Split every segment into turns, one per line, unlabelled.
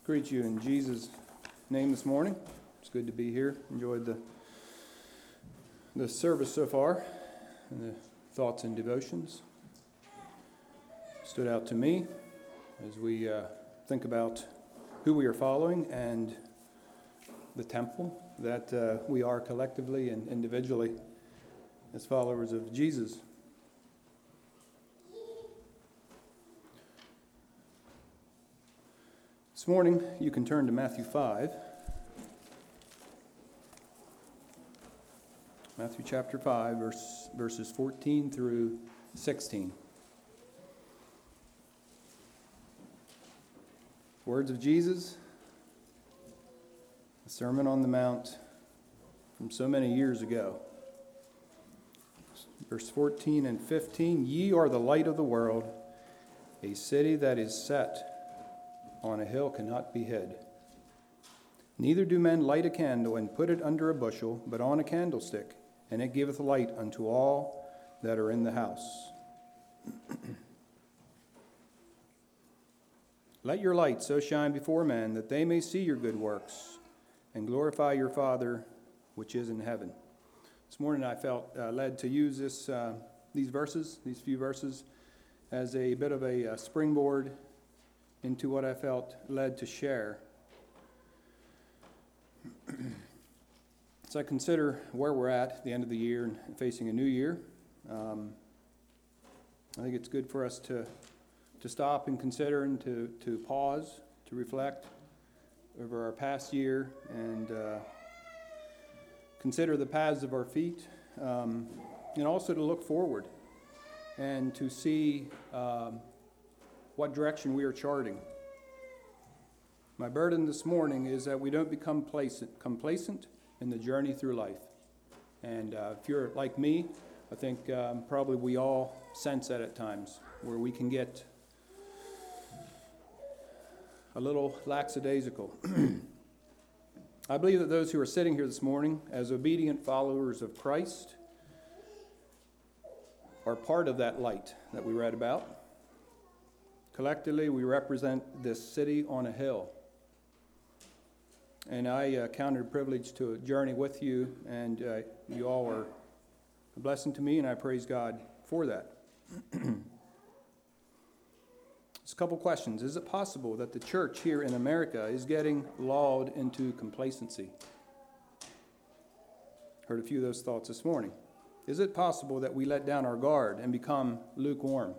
Greet you in Jesus' name this morning. It's good to be here. Enjoyed the service so far and the thoughts and devotions. Stood out to me as we think about who we are following and the temple that we are collectively and individually as followers of Jesus. This morning, you can turn to Matthew 5. Matthew chapter 5, verses 14 through 16. Words of Jesus, the Sermon on the Mount from so many years ago. Verse 14 and 15, "Ye are the light of the world. A city that is set on a hill cannot be hid. Neither do men light a candle and put it under a bushel, but on a candlestick, and it giveth light unto all that are in the house. Let your light so shine before men that they may see your good works and glorify your Father which is in heaven." This morning I felt led to use these few verses, as a bit of a springboard into what I felt led to share. So I consider where we're at the end of the year and facing a new year. I think it's good for us to stop and consider and to pause, to reflect over our past year and consider the paths of our feet, and also to look forward and to see what direction we are charting. My burden this morning is that we don't become complacent in the journey through life. And if you're like me, I think probably we all sense that at times, where we can get a little lackadaisical. I believe that those who are sitting here this morning as obedient followers of Christ are part of that light that we read about. Collectively, we represent this city on a hill. And I count it a privilege to journey with you, and you all are a blessing to me, and I praise God for that. Just a couple questions. Is it possible that the church here in America is getting lulled into complacency? Heard a few of those thoughts this morning. Is it possible that we let down our guard and become lukewarm?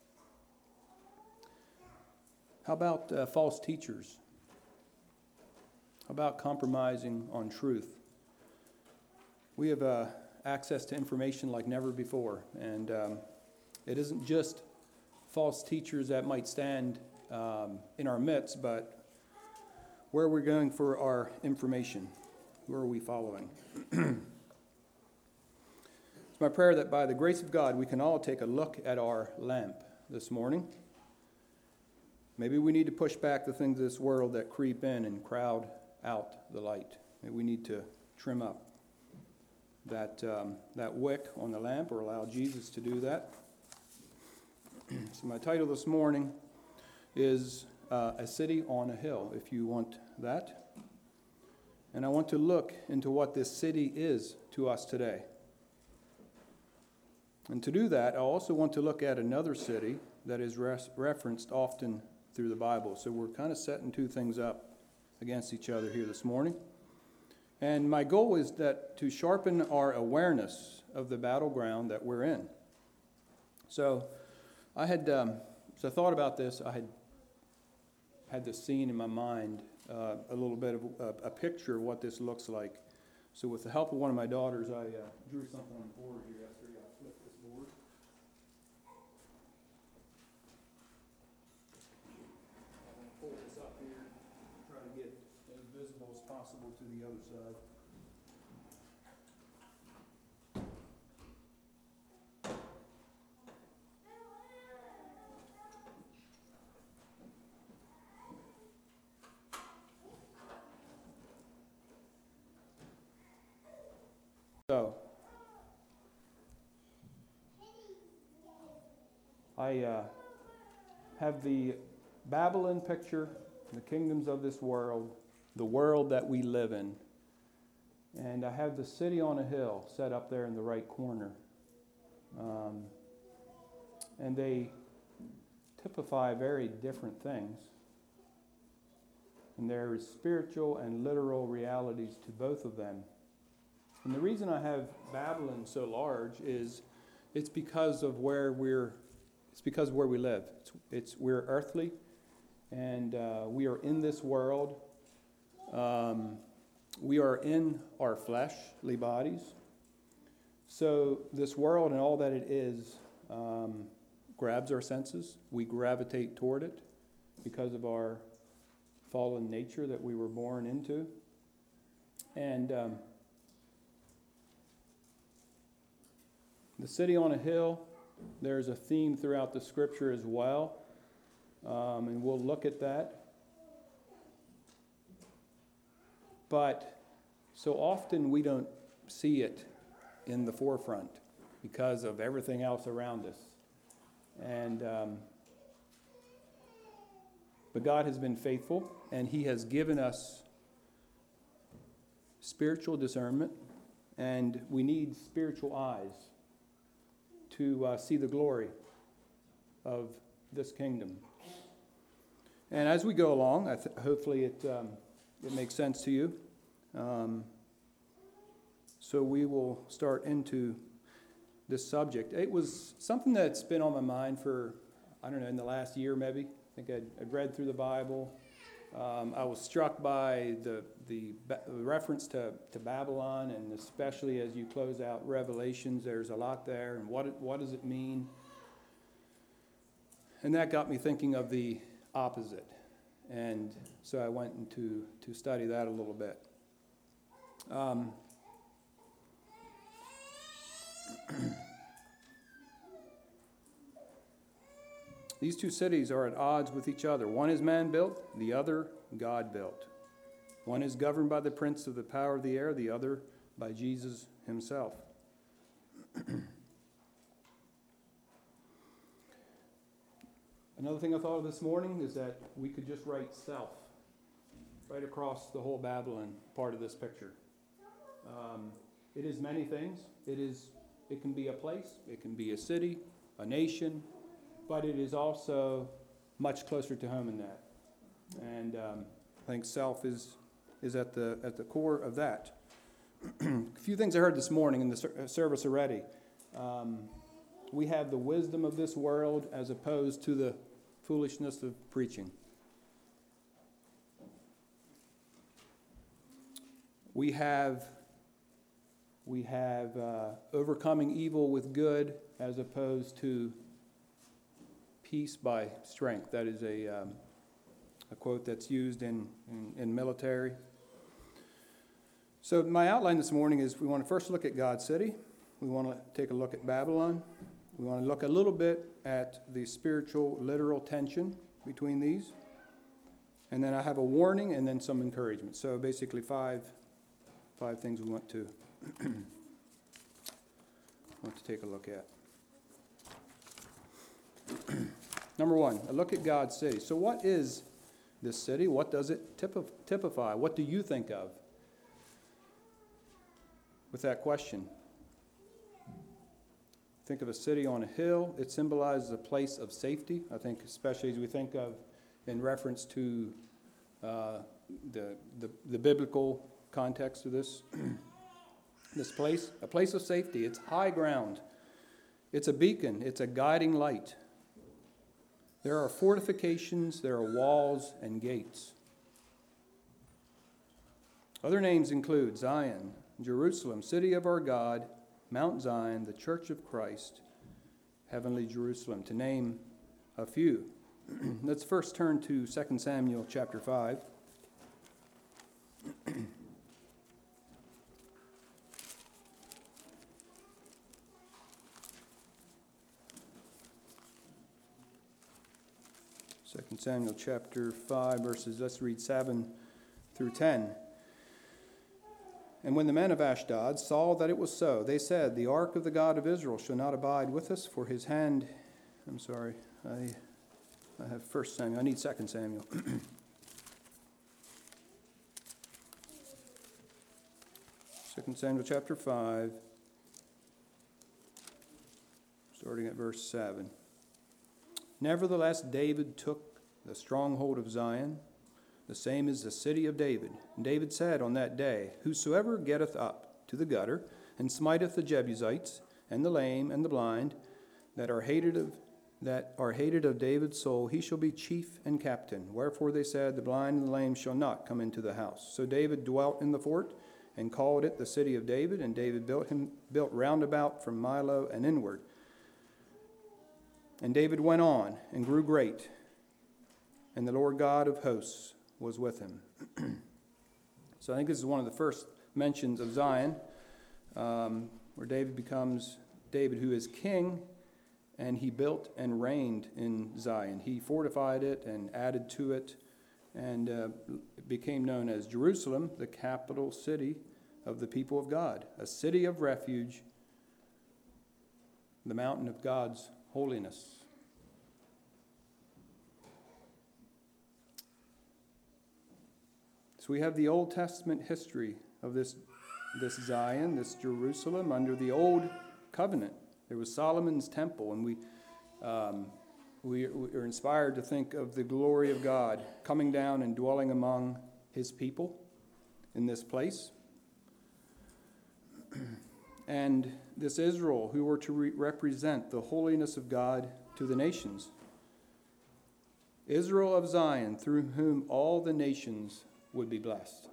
How about false teachers? How about compromising on truth? We have access to information like never before, and it isn't just false teachers that might stand in our midst, but where we're going for our information. Who are we following? It's my prayer that by the grace of God, we can all take a look at our lamp this morning. Maybe we need to push back the things of this world that creep in and crowd out the light. Maybe we need to trim up that wick on the lamp, or allow Jesus to do that. So my title this morning is A City on a Hill, if you want that. And I want to look into what this city is to us today. And to do that, I also want to look at another city that is referenced often through the Bible. So we're kind of setting two things up against each other here this morning. And my goal is that to sharpen our awareness of the battleground that we're in. So I thought about this. I had this scene in my mind, a little bit of a picture of what this looks like. So with the help of one of my daughters, I drew something on the board here yesterday. I'll flip this board. Pull this up here, try to get as visible as possible to the other side. So, I have the Babylon picture the kingdoms of this world, the world that we live in. And I have the city on a hill set up there in the right corner. And they typify very different things. And there is spiritual and literal realities to both of them. And the reason I have Babylon so large is it's because of where we live. We're earthly, and we are in this world. We are in our fleshly bodies. So this world and all that it is grabs our senses. We gravitate toward it because of our fallen nature that we were born into. And the city on a hill, there's a theme throughout the scripture as well. And we'll look at that. But so often we don't see it in the forefront because of everything else around us. And but God has been faithful, and He has given us spiritual discernment, and we need spiritual eyes to see the glory of this kingdom. And as we go along, hopefully it makes sense to you. So we will start into this subject. It was something that's been on my mind for, I don't know, in the last year maybe. I think I'd read through the Bible. I was struck by the reference to Babylon, and especially as you close out Revelations, there's a lot there. And what does it mean? And that got me thinking of the opposite. And so I went into to study that a little bit. These two cities are at odds with each other. One is man-built, the other God-built. One is governed by the prince of the power of the air, the other by Jesus himself. Another thing I thought of this morning is that we could just write self right across the whole Babylon part of this picture. It is many things. It can be a place, it can be a city, a nation, but it is also much closer to home than that. And I think self is at the core of that. A few things I heard this morning in the service already. We have the wisdom of this world as opposed to the foolishness of preaching. We have overcoming evil with good as opposed to peace by strength. That is a quote that's used in military. So my outline this morning is we want to first look at God's city. We want to take a look at Babylon. We want to look a little bit at the spiritual, literal tension between these. And then I have a warning and then some encouragement. So basically five things we want to take a look at. Number one, a look at God's city. So what is this city? What does it typify? What do you think of with that question? Think of a city on a hill. It symbolizes a place of safety. I think especially as we think of in reference to the biblical context of this place, a place of safety. It's high ground. It's a beacon. It's a guiding light. There are fortifications, there are walls and gates. Other names include Zion, Jerusalem, city of our God, Mount Zion, the church of Christ, heavenly Jerusalem, to name a few. Let's first turn to 2 Samuel chapter 5. 2 Samuel chapter 5, verses, let's read 7 through 10. And when the men of Ashdod saw that it was so, they said, the ark of the God of Israel shall not abide with us, for his hand... I have 1 Samuel. I need 2 Samuel. 2 Samuel chapter 5, starting at verse 7. Nevertheless, David took the stronghold of Zion, the same is the city of David. And David said on that day, Whosoever getteth up to the gutter, and smiteth the Jebusites, and the lame, and the blind, that are hated of David's soul, he shall be chief and captain. Wherefore they said, The blind and the lame shall not come into the house. So David dwelt in the fort, and called it the city of David, and David built round about from Millo and inward. And David went on, and grew great, and the Lord God of hosts was with him. So I think this is one of the first mentions of Zion, where David becomes David, who is king, and he built and reigned in Zion. He fortified it and added to it, and it became known as Jerusalem, the capital city of the people of God, a city of refuge, the mountain of God's holiness. So we have the Old Testament history of this Zion, this Jerusalem, under the Old Covenant. There was Solomon's temple, and we are inspired to think of the glory of God coming down and dwelling among his people in this place. And this Israel, who were to represent the holiness of God to the nations. Israel of Zion, through whom all the nations would be blessed.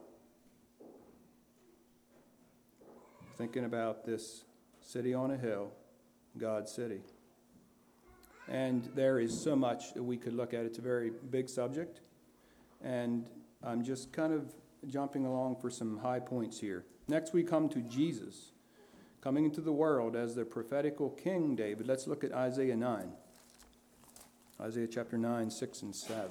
Thinking about this city on a hill, God's city. And there is so much that we could look at. It's a very big subject. And I'm just kind of jumping along for some high points here. Next we come to Jesus, coming into the world as the prophetical King David. Let's look at Isaiah 9. Isaiah chapter 9, 6 and 7.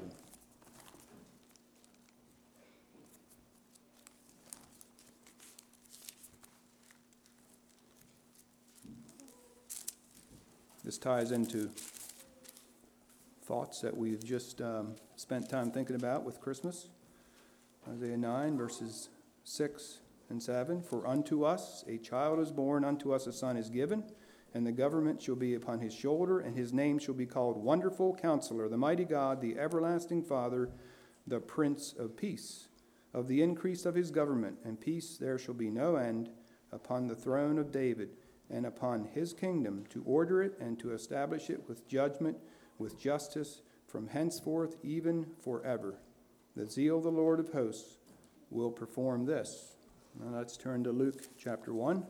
This ties into thoughts that we've just spent time thinking about with Christmas. Isaiah 9, verses 6 and 7. For unto us a child is born, unto us a son is given, and the government shall be upon his shoulder, and his name shall be called Wonderful Counselor, the Mighty God, the Everlasting Father, the Prince of Peace. Of the increase of his government and peace there shall be no end, upon the throne of David, and upon his kingdom, to order it and to establish it with judgment, with justice, from henceforth even forever. The zeal of the Lord of hosts will perform this. Now let's turn to Luke chapter 1.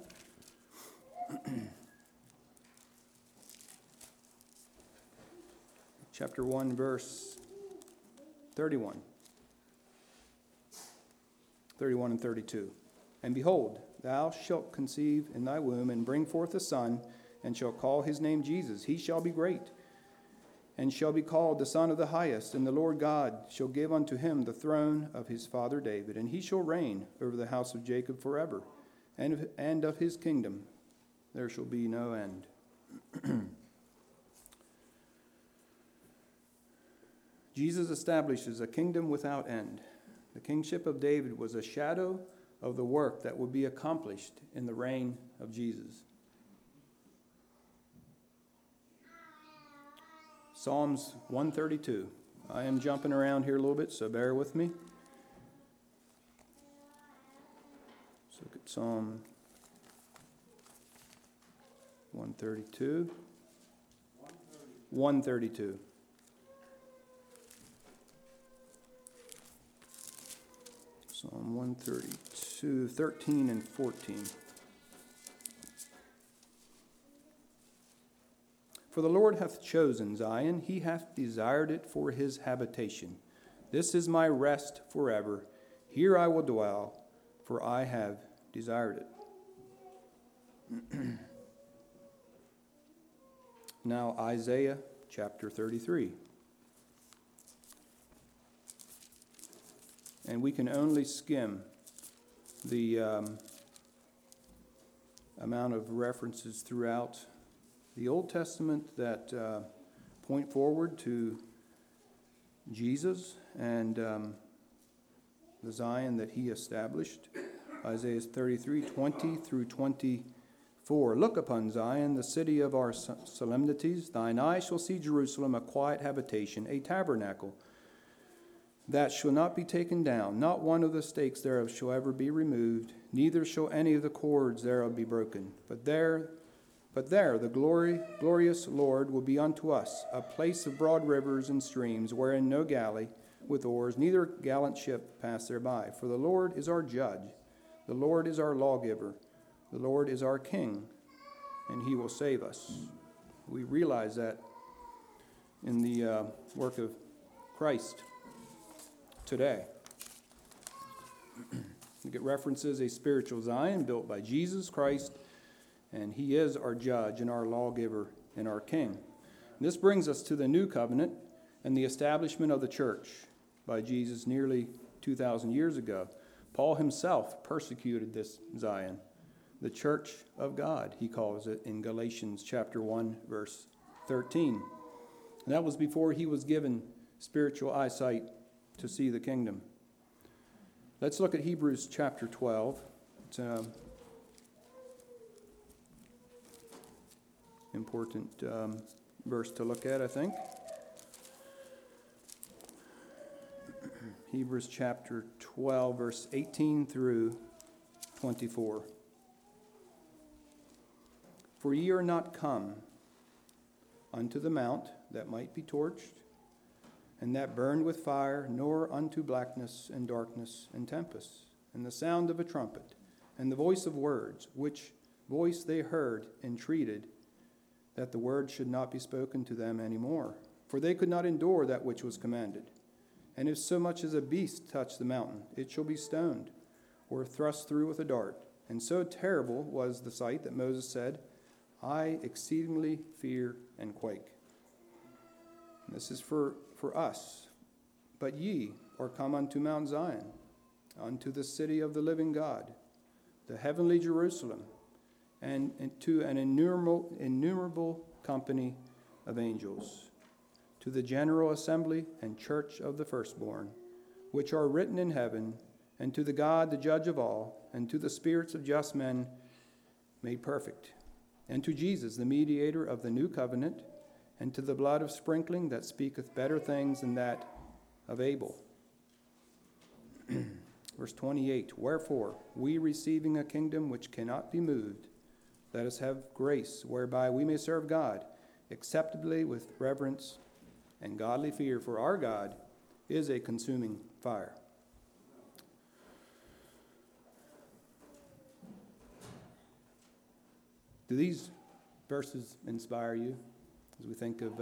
Chapter 1, verse 31. 31 and 32. And behold, thou shalt conceive in thy womb, and bring forth a son, and shalt call his name Jesus. He shall be great, and shall be called the Son of the Highest. And the Lord God shall give unto him the throne of his father David, and he shall reign over the house of Jacob forever, and of his kingdom there shall be no end. Jesus establishes a kingdom without end. The kingship of David was a shadow of the work that would be accomplished in the reign of Jesus. Psalms 132. I am jumping around here a little bit, so bear with me. Let's look at Psalm 132. 132. Psalm 132, 13 and 14. For the Lord hath chosen Zion, he hath desired it for his habitation. This is my rest forever. Here I will dwell, for I have desired it. Now Isaiah chapter 33. And we can only skim the amount of references throughout the Old Testament that point forward to Jesus and the Zion that he established. Isaiah 33, 20 through 24. Look upon Zion, the city of our solemnities. Thine eye shall see Jerusalem, a quiet habitation, a tabernacle that shall not be taken down. Not one of the stakes thereof shall ever be removed, neither shall any of the cords thereof be broken. But there the glorious Lord will be unto us, a place of broad rivers and streams, wherein no galley with oars, neither gallant ship pass thereby. For the Lord is our judge, the Lord is our lawgiver, the Lord is our king, and he will save us. We realize that in the work of Christ today. We get references a spiritual Zion built by Jesus Christ, and he is our judge and our lawgiver and our king. And this brings us to the new covenant and the establishment of the church by Jesus nearly 2,000 years ago. Paul himself persecuted this Zion, the church of God, he calls it in Galatians chapter 1, verse 13. And that was before he was given spiritual eyesight to see the kingdom. Let's look at Hebrews chapter 12. It's an important verse to look at, I think. Hebrews chapter 12, verse 18 through 24. For ye are not come unto the mount that might be torched, and that burned with fire, nor unto blackness and darkness and tempest, and the sound of a trumpet, and the voice of words, which voice they heard entreated that the word should not be spoken to them any more. For they could not endure that which was commanded. And if so much as a beast touch the mountain, it shall be stoned, or thrust through with a dart. And so terrible was the sight that Moses said, I exceedingly fear and quake. And this is for us. But ye are come unto Mount Zion, unto the city of the living God, the heavenly Jerusalem, and to an innumerable company of angels, to the general assembly and church of the firstborn, which are written in heaven, and to the God, the judge of all, and to the spirits of just men made perfect, and to Jesus, the mediator of the new covenant, and to the blood of sprinkling that speaketh better things than that of Abel. Verse 28, wherefore, we receiving a kingdom which cannot be moved, let us have grace whereby we may serve God acceptably with reverence and godly fear, for our God is a consuming fire. Do these verses inspire you as we think of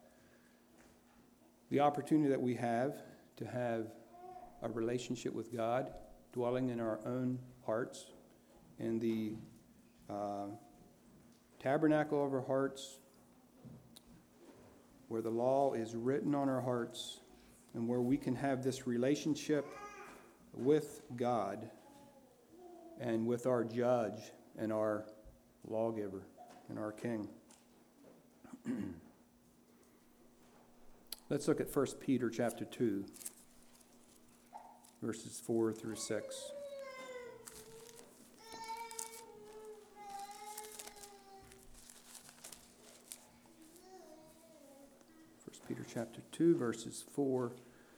the opportunity that we have to have a relationship with God dwelling in our own hearts, in the tabernacle of our hearts, where the law is written on our hearts, and where we can have this relationship with God and with our judge and our lawgiver and our king. Let's look at 1 Peter chapter 2, verses 4 through 6. 1 Peter chapter 2, verses 4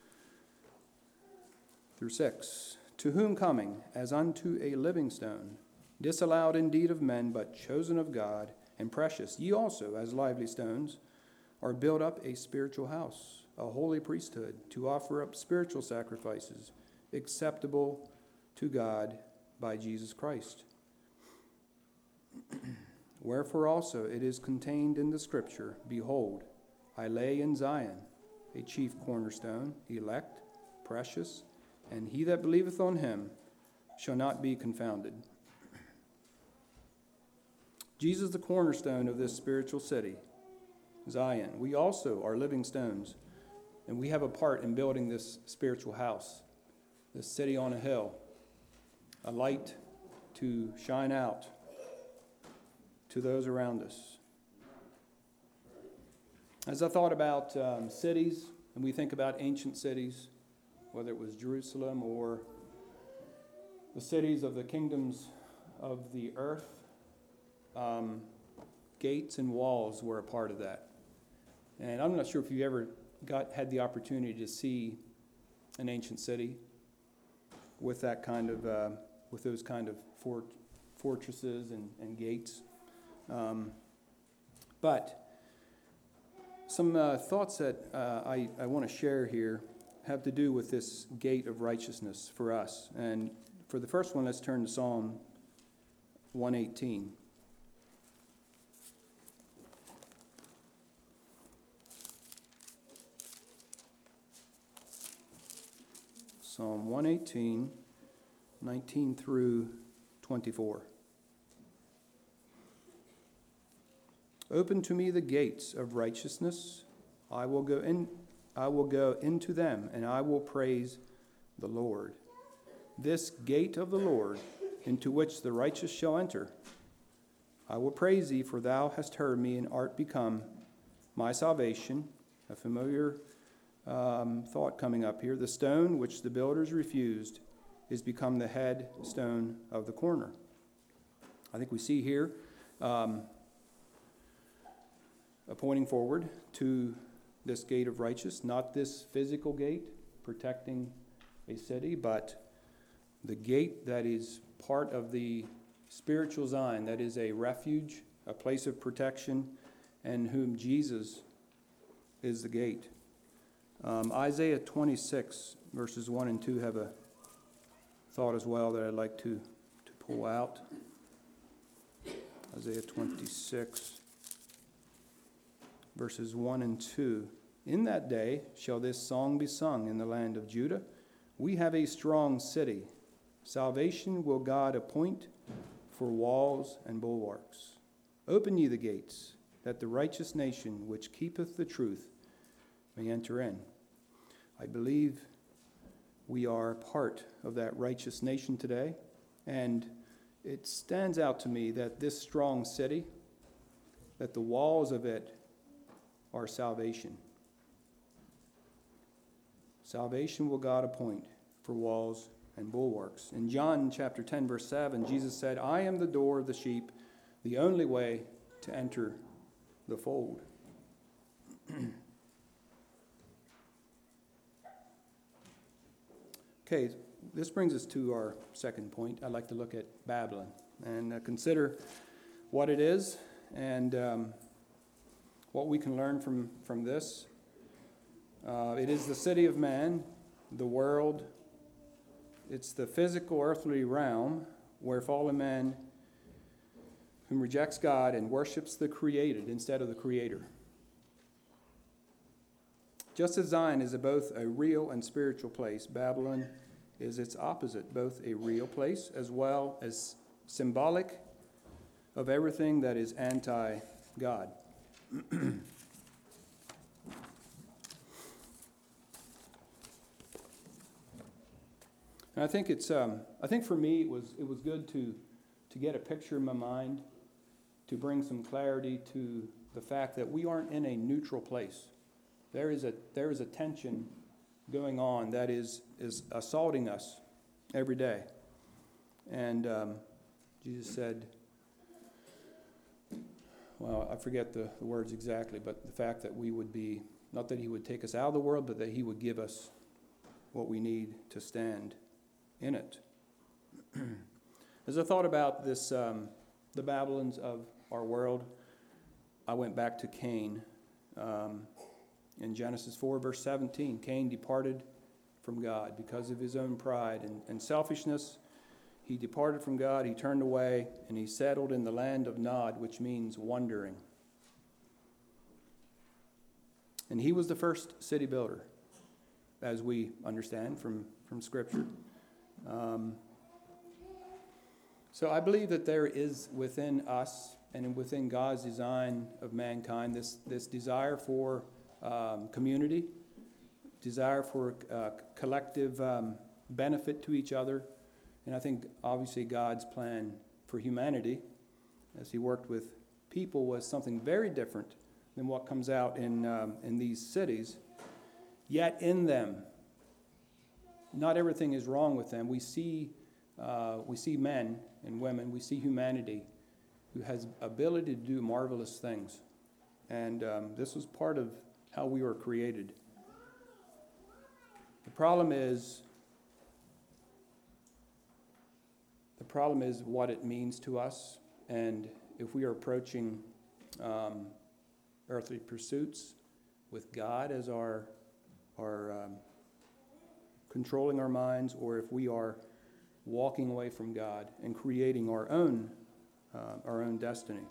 through 6. To whom coming, as unto a living stone, disallowed indeed of men, but chosen of God, and precious, ye also, as lively stones, are built up a spiritual house, a holy priesthood, to offer up spiritual sacrifices, acceptable to God by Jesus Christ. Wherefore also it is contained in the Scripture, behold, I lay in Zion a chief cornerstone, elect, precious, and he that believeth on him shall not be confounded. Jesus, the cornerstone of this spiritual city, Zion. We also are living stones, and we have a part in building this spiritual house, this city on a hill, a light to shine out to those around us. As I thought about cities, and we think about ancient cities, whether it was Jerusalem or the cities of the kingdoms of the earth, gates and walls were a part of that. And I'm not sure if you ever had the opportunity to see an ancient city with that kind of with those kind of fortresses and gates. But some thoughts that I want to share here have to do with this gate of righteousness for us. And for the first one, let's turn to Psalm 118. Psalm 118, 19 through 24. Open to me the gates of righteousness. I will go into them, and I will praise the Lord. This gate of the Lord, into which the righteous shall enter. I will praise thee, for thou hast heard me, and art become my salvation. A familiar thought coming up here. The stone which the builders refused is become the head stone of the corner. I think we see here pointing forward to this gate of righteousness, not this physical gate protecting a city, but the gate that is part of the spiritual Zion, that is a refuge, a place of protection, and whom Jesus is the gate. Isaiah 26, verses 1 and 2 have a thought as well that I'd like to pull out. Isaiah 26, verses 1 and 2. In that day shall this song be sung in the land of Judah. We have a strong city. Salvation will God appoint for walls and bulwarks. Open ye the gates, that the righteous nation which keepeth the truth may enter in. I believe we are part of that righteous nation today, and it stands out to me that this strong city, that the walls of it are salvation. Salvation will God appoint for walls and bulwarks. In John chapter 10, verse 7, Jesus said, I am the door of the sheep, the only way to enter the fold. Okay, this brings us to our second point. I'd like to look at Babylon and consider what it is and what we can learn from this. It is the city of man, the world. It's the physical earthly realm where fallen man whom rejects God and worships the created instead of the creator. Just as Zion is both a real and spiritual place, Babylon is its opposite, both a real place as well as symbolic of everything that is anti-God. And I think I think for me it was good to get a picture in my mind, to bring some clarity to the fact that we aren't in a neutral place. There is a tension going on that is assaulting us every day. And Jesus said, well, I forget the words exactly, but the fact that we would be, not that he would take us out of the world, but that he would give us what we need to stand in it. As I thought about this, the Babylons of our world, I went back to Cain. In Genesis 4, verse 17, Cain departed from God because of his own pride and selfishness. He departed from God, he turned away, and he settled in the land of Nod, which means wandering. And he was the first city builder, as we understand from Scripture. So I believe that there is within us and within God's design of mankind this desire for community, desire for collective benefit to each other. And I think obviously God's plan for humanity as he worked with people was something very different than what comes out in these cities. Yet in them, not everything is wrong with them. We see we see men and women, we see humanity who has ability to do marvelous things. And this was part of how we were created. The problem is what it means to us, and if we are approaching earthly pursuits with God as our controlling our minds, or if we are walking away from God and creating our own destiny.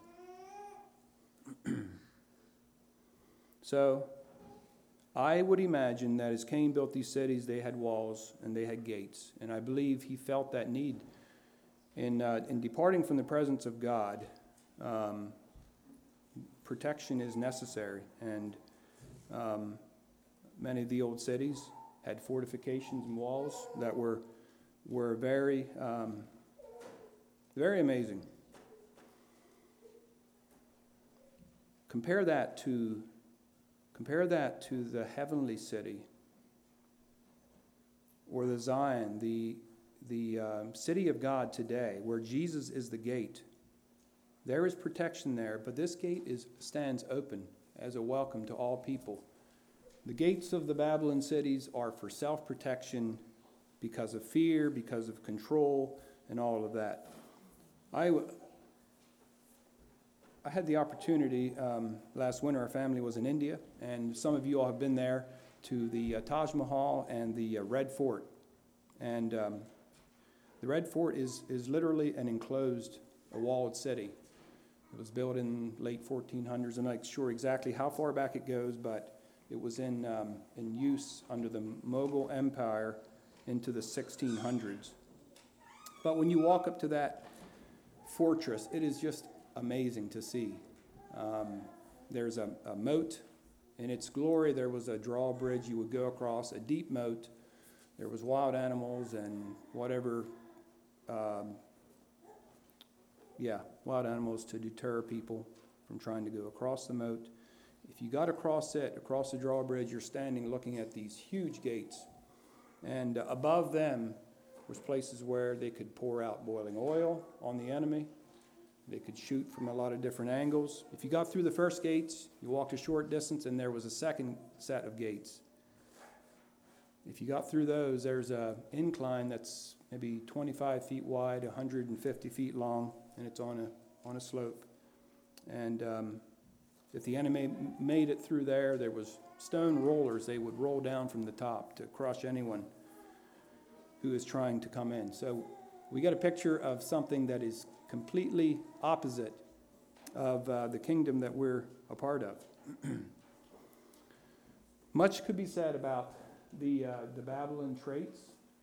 So, I would imagine that as Cain built these cities, they had walls and they had gates, and I believe he felt that need. In departing from the presence of God, protection is necessary, and many of the old cities had fortifications and walls that were very, very amazing. Compare that to the heavenly city, or the Zion, the city of God today, where Jesus is the gate. There is protection there, but this gate stands open as a welcome to all people. The gates of the Babylon cities are for self-protection because of fear, because of control, and all of that. I had the opportunity, last winter our family was in India, and some of you all have been there to the Taj Mahal and the Red Fort. And the Red Fort is literally an enclosed, a walled city. It was built in late 1400s. I'm not sure exactly how far back it goes, but it was in use under the Mughal Empire into the 1600s. But when you walk up to that fortress, it is just amazing to see. There's a moat. In its glory, there was a drawbridge you would go across, a deep moat. There was wild animals and whatever, wild animals to deter people from trying to go across the moat. If you got across the drawbridge, you're standing looking at these huge gates. And above them was places where they could pour out boiling oil on the enemy. They could shoot from a lot of different angles. If you got through the first gates, you walked a short distance, and there was a second set of gates. If you got through those, there's an incline that's maybe 25 feet wide, 150 feet long, and it's on a slope. And if the enemy made it through there, there was stone rollers they would roll down from the top to crush anyone who is trying to come in. So we got a picture of something that is completely opposite of the kingdom that we're a part of. Much could be said about the Babylon traits.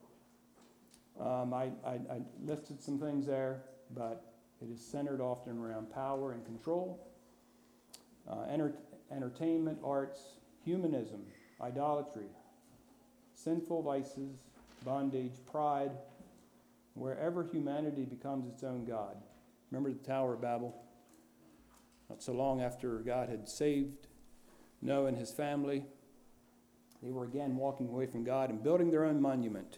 I listed some things there, but it is centered often around power and control, entertainment, arts, humanism, idolatry, sinful vices, bondage, pride, wherever humanity becomes its own God. Remember the Tower of Babel? Not so long after God had saved Noah and his family, they were again walking away from God and building their own monument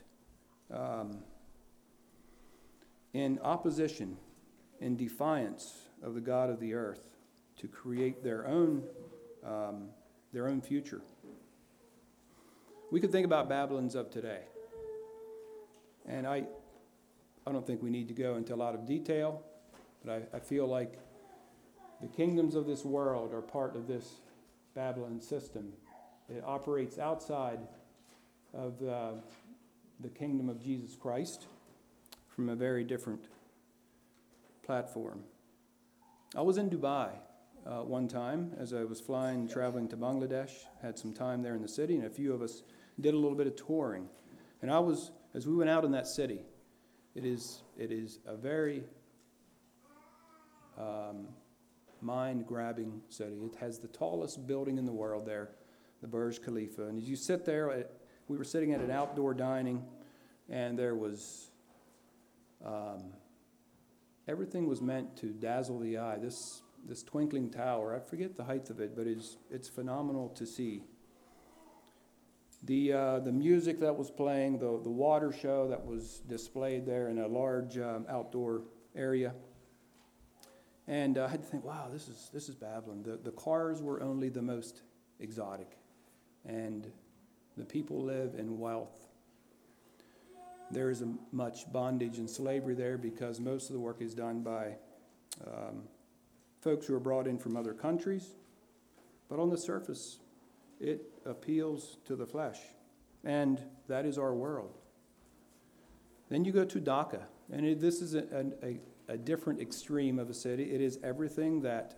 in opposition, in defiance of the God of the earth, to create their own future. We could think about Babylons of today, and I don't think we need to go into a lot of detail, but I feel like the kingdoms of this world are part of this Babylon system. It operates outside of the kingdom of Jesus Christ from a very different platform. I was in Dubai one time as I was traveling to Bangladesh, had some time there in the city, and a few of us did a little bit of touring. And as we went out in that city, it is a very mind-grabbing city. It has the tallest building in the world there, the Burj Khalifa. And as you sit there, we were sitting at an outdoor dining, and there was everything was meant to dazzle the eye. This twinkling tower, I forget the height of it, but it's phenomenal to see. The music that was playing, the water show that was displayed there in a large outdoor area. And I had to think, wow, this is Babylon. The cars were only the most exotic, and the people live in wealth. There is much bondage and slavery there because most of the work is done by folks who are brought in from other countries. But on the surface, it appeals to the flesh, and that is our world. Then you go to Dhaka, and this is a different extreme of a city. It is everything that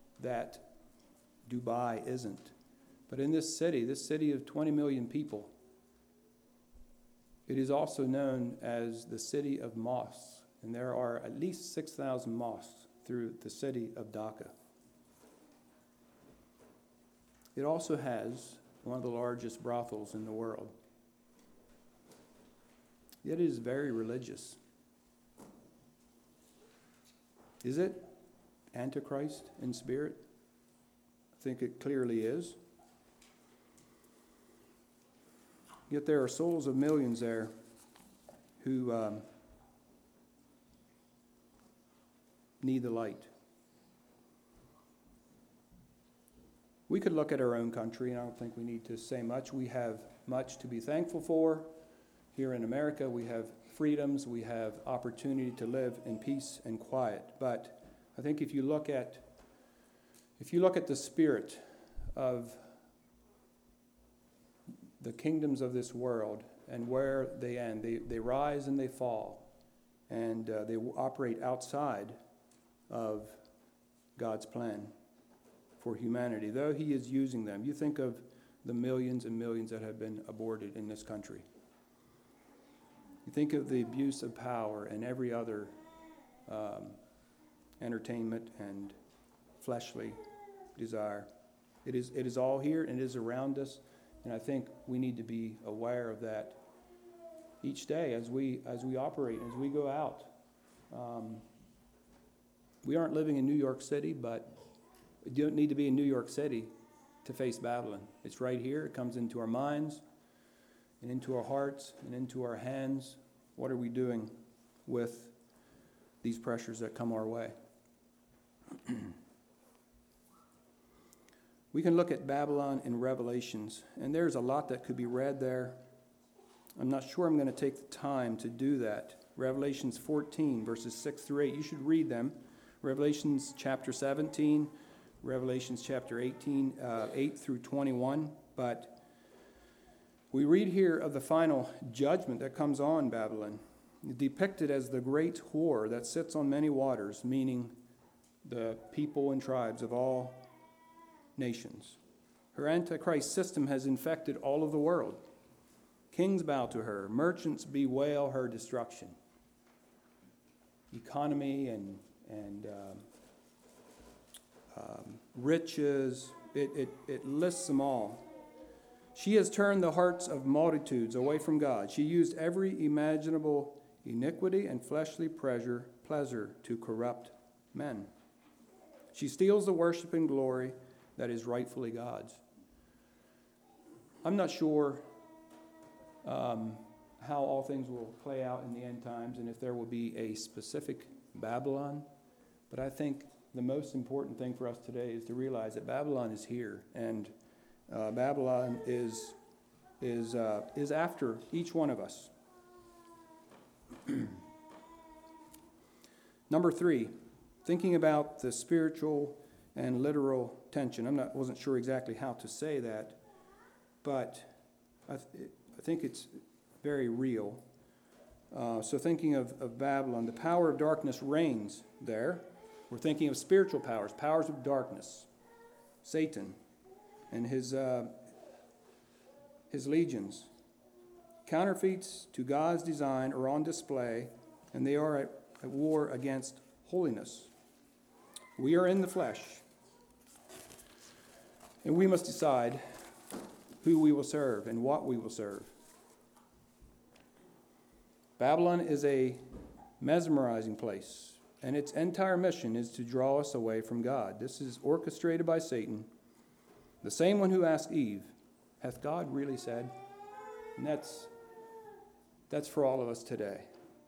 Dubai isn't. But in this city of 20 million people, it is also known as the city of mosques, and there are at least 6,000 mosques through the city of Dhaka. It also has one of the largest brothels in the world. Yet it is very religious. Is it Antichrist in spirit? I think it clearly is. Yet there are souls of millions there who need the light. We could look at our own country, and I don't think we need to say much. We have much to be thankful for. Here in America, we have freedoms, we have opportunity to live in peace and quiet. But I think if you look at the spirit of the kingdoms of this world and where they end, they rise and they fall, and they operate outside of God's plan for humanity, though he is using them. You think of the millions and millions that have been aborted in this country. You think of the abuse of power and every other entertainment and fleshly desire. It is all here and it is around us, and I think we need to be aware of that each day as we operate, as we go out. We aren't living in New York City, but we don't need to be in New York City to face Babylon. It's right here. It comes into our minds and into our hearts and into our hands. What are we doing with these pressures that come our way? We can look at Babylon in Revelations, and there's a lot that could be read there. I'm not sure I'm going to take the time to do that. Revelations 14, verses 6 through 8. You should read them. Revelations chapter 17, Revelations chapter 18, 8 through 21. But we read here of the final judgment that comes on Babylon, depicted as the great whore that sits on many waters, meaning the people and tribes of all nations. Her Antichrist system has infected all of the world. Kings bow to her. Merchants bewail her destruction. Economy and riches, it lists them all. She has turned the hearts of multitudes away from God. She used every imaginable iniquity and fleshly pleasure to corrupt men. She steals the worship and glory that is rightfully God's. I'm not sure how all things will play out in the end times and if there will be a specific Babylon, but I think the most important thing for us today is to realize that Babylon is here, and Babylon is after each one of us. Number 3, thinking about the spiritual and literal tension. Wasn't sure exactly how to say that, but I think it's very real. So thinking of Babylon, the power of darkness reigns there. We're thinking of spiritual powers of darkness, Satan and his legions. Counterfeits to God's design are on display, and they are at war against holiness. We are in the flesh, and we must decide who we will serve and what we will serve. Babylon is a mesmerizing place, and its entire mission is to draw us away from God. This is orchestrated by Satan, the same one who asked Eve, "Hath God really said?" And that's for all of us today.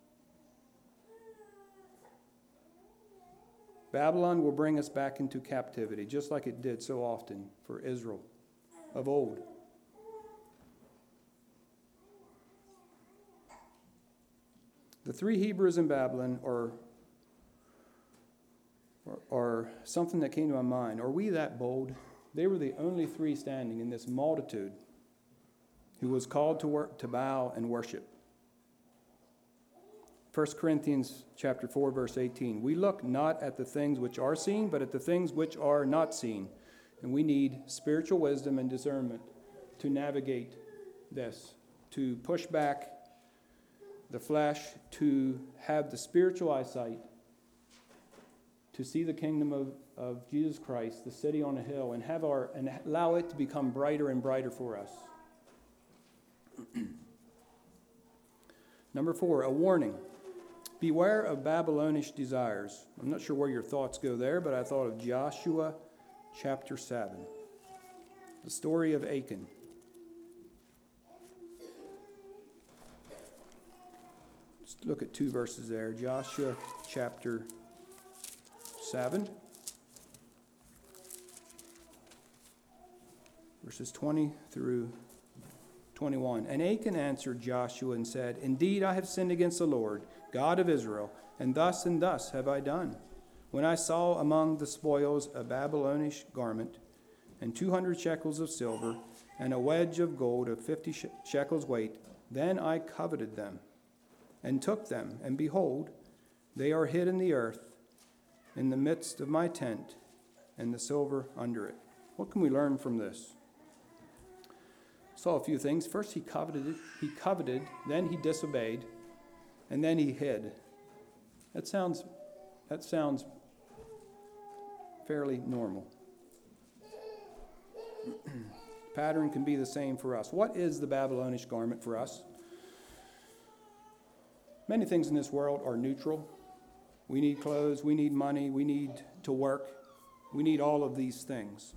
Babylon will bring us back into captivity, just like it did so often for Israel of old. The three Hebrews in Babylon are something that came to my mind. Are we that bold? They were the only three standing in this multitude who was called to bow and worship. 1 Corinthians chapter 4, verse 18. We look not at the things which are seen, but at the things which are not seen. And we need spiritual wisdom and discernment to navigate this, to push back the flesh, to have the spiritual eyesight, to see the kingdom of Jesus Christ, the city on a hill, and allow it to become brighter and brighter for us. Number 4, a warning. Beware of Babylonish desires. I'm not sure where your thoughts go there, but I thought of Joshua chapter 7, the story of Achan. Let's look at 2 verses there. Joshua chapter 7, verses 20 through 21. And Achan answered Joshua and said, Indeed, I have sinned against the Lord, God of Israel, and thus have I done. When I saw among the spoils a Babylonish garment, and 200 shekels of silver, and a wedge of gold of 50 shekels weight, then I coveted them, and took them, and behold, they are hid in the earth, in the midst of my tent, and the silver under it. What can we learn from this? Saw a few things. First, he coveted, then he disobeyed, and then he hid. That sounds fairly normal. Pattern can be the same for us. What is the Babylonish garment for us? Many things in this world are neutral. We need clothes, we need money, we need to work. We need all of these things.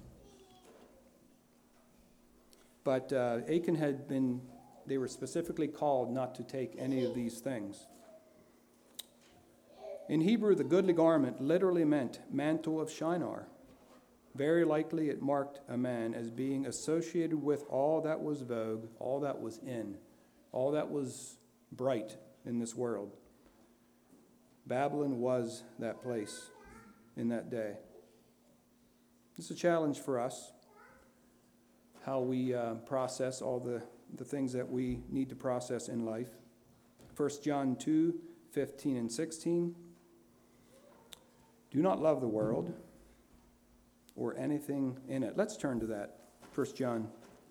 But Achan they were specifically called not to take any of these things. In Hebrew, the goodly garment literally meant mantle of Shinar. Very likely it marked a man as being associated with all that was vogue, all that was in, all that was bright in this world. Babylon was that place in that day. It's a challenge for us, how we process all the things that we need to process in life. 1 John 2, 15 and 16. Do not love the world or anything in it. Let's turn to that. 1 John.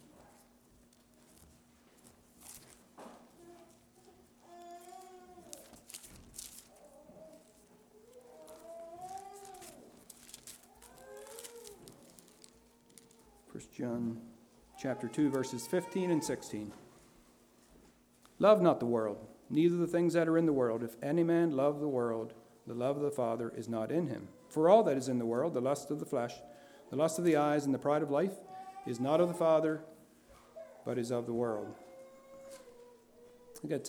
John chapter 2, verses 15 and 16. Love not the world, neither the things that are in the world. If any man love the world, the love of the Father is not in him. For all that is in the world, the lust of the flesh, the lust of the eyes, and the pride of life, is not of the Father, but is of the world. I think it's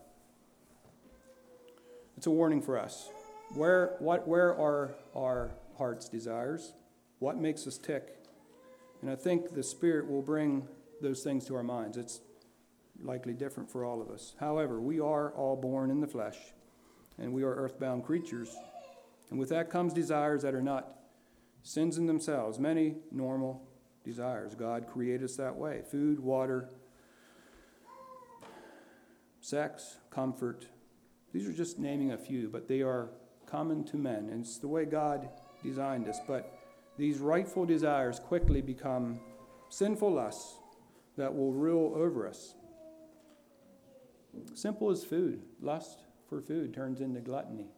a warning for us. Where are our heart's desires? What makes us tick? And I think the Spirit will bring those things to our minds. It's likely different for all of us. However, we are all born in the flesh, and we are earthbound creatures. And with that comes desires that are not sins in themselves, many normal desires. God created us that way. Food, water, sex, comfort. These are just naming a few, but they are common to men. And it's the way God designed us. But these rightful desires quickly become sinful lusts that will rule over us. Simple as food. Lust for food turns into gluttony.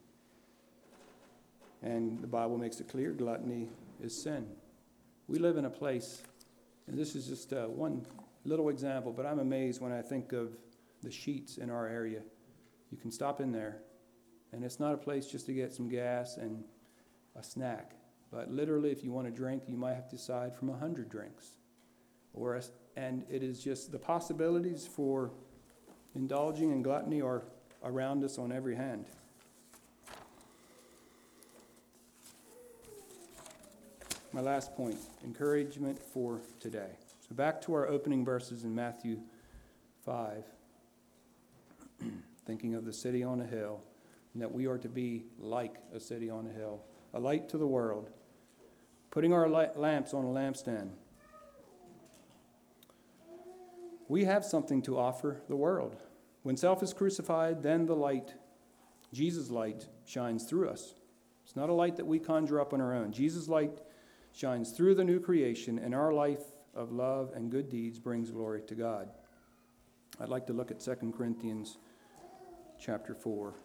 And the Bible makes it clear, gluttony is sin. We live in a place, and this is just one little example, but I'm amazed when I think of the Sheetz in our area. You can stop in there, and it's not a place just to get some gas and a snack. But literally, if you want to drink, you might have to decide from 100 drinks. Or And it is just the possibilities for indulging in gluttony are around us on every hand. My last point, encouragement for today. So back to our opening verses in Matthew 5, thinking of the city on a hill, and that we are to be like a city on a hill, a light to the world, putting our lamps on a lampstand. We have something to offer the world. When self is crucified, then the light, Jesus' light, shines through us. It's not a light that we conjure up on our own. Jesus' light shines through the new creation, and our life of love and good deeds brings glory to God. I'd like to look at 2 Corinthians chapter 4.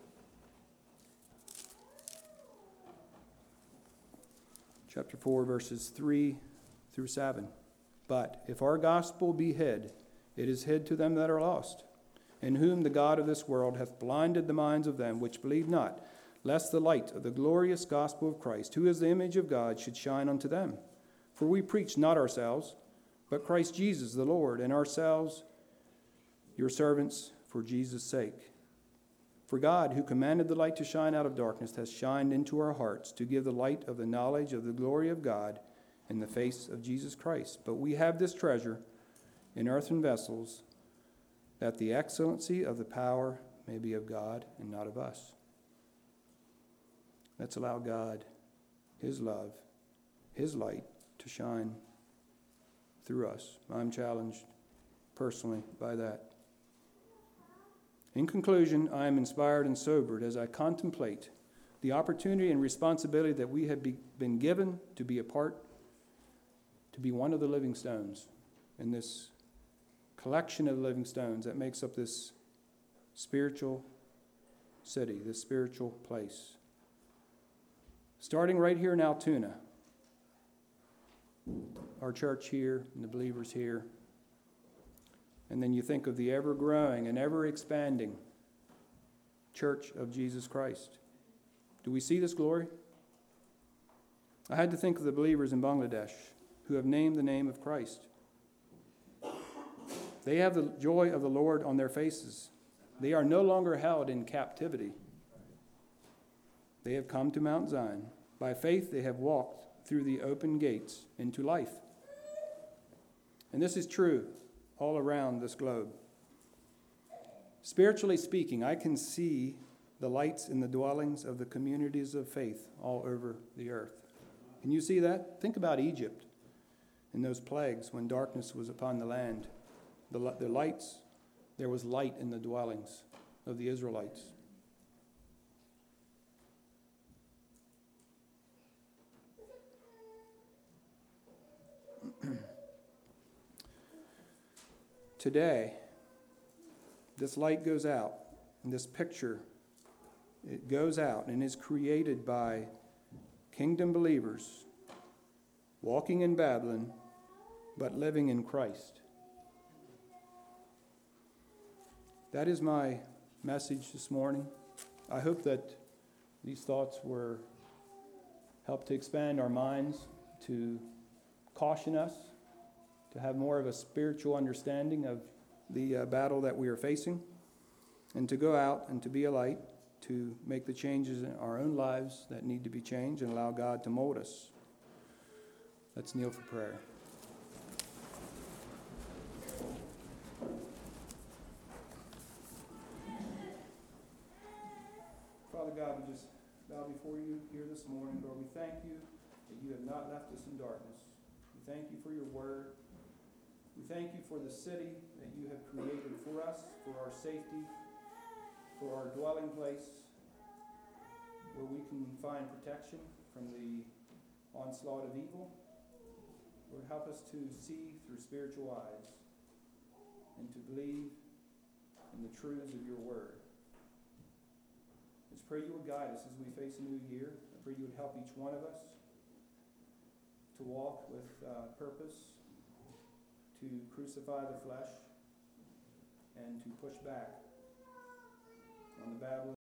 Chapter 4, verses 3 through 7. But if our gospel be hid, it is hid to them that are lost, in whom the God of this world hath blinded the minds of them which believe not, lest the light of the glorious gospel of Christ, who is the image of God, should shine unto them. For we preach not ourselves, but Christ Jesus the Lord, and ourselves your servants for Jesus' sake. For God, who commanded the light to shine out of darkness, has shined into our hearts to give the light of the knowledge of the glory of God in the face of Jesus Christ. But we have this treasure in earthen vessels, that the excellency of the power may be of God and not of us. Let's allow God, His love, His light to shine through us. I'm challenged personally by that. In conclusion, I am inspired and sobered as I contemplate the opportunity and responsibility that we have been given to be a part, to be one of the living stones in this collection of living stones that makes up this spiritual city, this spiritual place. Starting right here in Altoona, our church here and the believers here. And then you think of the ever-growing and ever-expanding Church of Jesus Christ. Do we see this glory? I had to think of the believers in Bangladesh who have named the name of Christ. They have the joy of the Lord on their faces. They are no longer held in captivity. They have come to Mount Zion. By faith, they have walked through the open gates into life. And this is true all around this globe. Spiritually speaking, I can see the lights in the dwellings of the communities of faith all over the earth. Can you see that? Think about Egypt and those plagues when darkness was upon the land. The lights, there was light in the dwellings of the Israelites. Today, this light goes out, and this picture, it goes out and is created by kingdom believers walking in Babylon, but living in Christ. That is my message this morning. I hope that these thoughts were helped to expand our minds, to caution us, to have more of a spiritual understanding of the battle that we are facing, and to go out and to be a light, to make the changes in our own lives that need to be changed and allow God to mold us. Let's kneel for prayer. Father God, we just bow before you here this morning. Lord, we thank you that you have not left us in darkness. We thank you for your word. We thank you for the city that you have created for us, for our safety, for our dwelling place, where we can find protection from the onslaught of evil. Lord, help us to see through spiritual eyes and to believe in the truths of your word. I just pray you would guide us as we face a new year. I pray you would help each one of us to walk with purpose, to crucify the flesh, and to push back on the Babylon